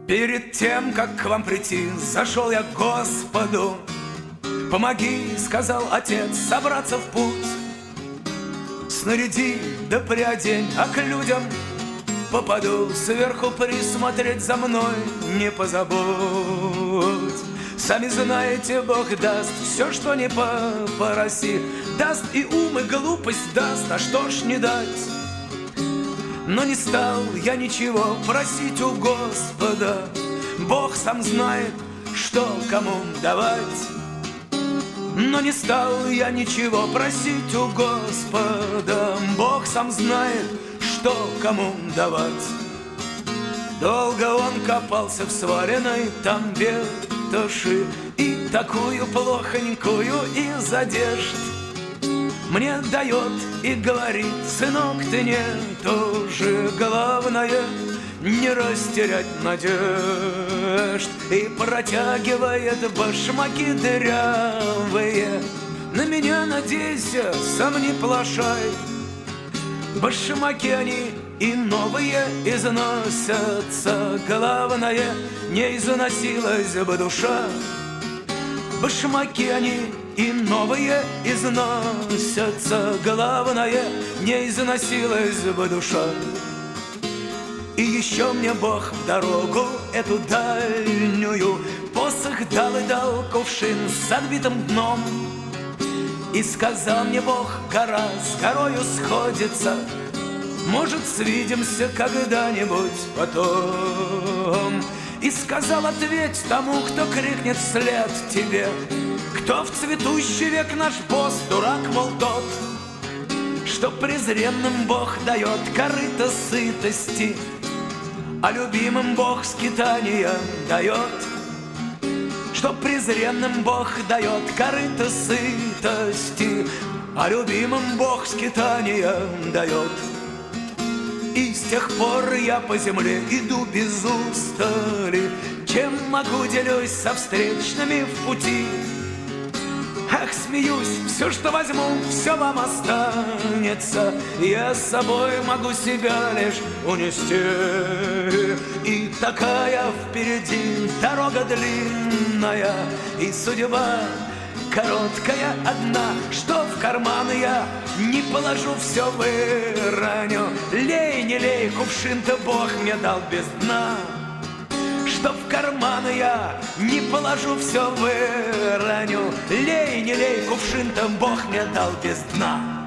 Перед тем, как к вам прийти, зашел я к Господу. Помоги, сказал Отец, собраться в путь. Снаряди да приодень, а к людям попаду. Сверху присмотреть за мной не позабудь. Сами знаете, Бог даст все, что не попроси. Даст и ум, и глупость даст, а что ж не дать? Но не стал я ничего просить у Господа. Бог сам знает, что кому давать. Но не стал я ничего просить у Господа. Бог сам знает, что кому давать. Долго он копался в сваленной там ветоши, и такую плохонькую из одежд мне дает и говорит: сынок, ты не тоже, главное не растерять надежд. И протягивает башмаки дырявые: на меня надейся, сам не плашай. Башмаки они и новые износятся, главное не износилась бы душа. Башмаки они и новые износятся, главное не износилась бы душа. И еще мне Бог в дорогу эту дальнюю посох дал и дал кувшин с отбитым дном. И сказал мне Бог: гора с горою сходится, может, свидимся когда-нибудь потом. И сказал: ответь тому, кто крикнет вслед тебе: кто в цветущий век наш босс, дурак, мол, тот, что презренным Бог дает корыто сытости, а любимым Бог скитания дает. Что презренным Бог дает корыто сытости, а любимым Бог скитания дает. И с тех пор я по земле иду без устали, чем могу делюсь со встречными в пути. Ах, смеюсь, все, что возьму, все вам останется. Я с собой могу себя лишь унести. И такая впереди дорога длинная, и судьба короткая одна, что в карман я не положу, все выроню. Лей, не лей, кувшин-то Бог мне дал без дна. Что в карман я не положу, все выроню. Лей, не лей, кувшин-то Бог мне дал без дна.